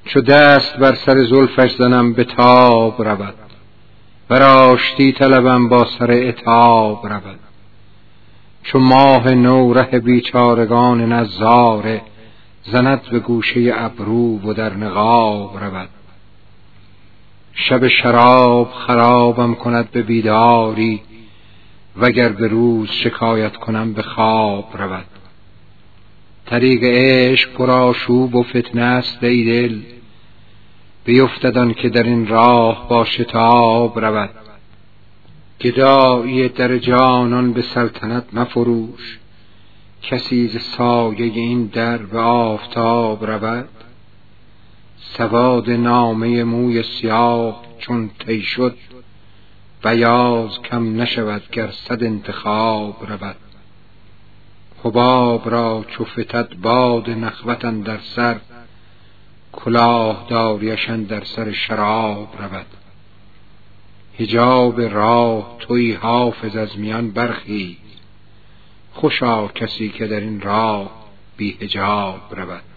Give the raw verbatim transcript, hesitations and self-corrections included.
چو دست بر سر زلفش زنم به تاب رود، بر آشتی طلبم با سر عتاب رود. چو ماه نو ره بیچارگان نظاره، زند به گوشه ابرو و در نقاب رود. شب شراب خرابم کند به بیداری، وگر به روز شکایت کنم به خواب رود. طریق عشق پر آشوب و فتنه است ای دل، بیفتد آن که در این راه با شتاب رود. گدایی در جانان به سلطنت مفروش، کسی ز سایه این در به آفتاب رود. سواد نامه موی سیاه چون طی شد، بیاض کم نشود گر صد انتخاب رود. حباب را چو فتد باد نخوت اندر سر، کلاه داریش اندر سر شراب رود. حجاب راه تویی حافظ از میان برخیز، خوشا کسی که در این راه بی حجاب رود.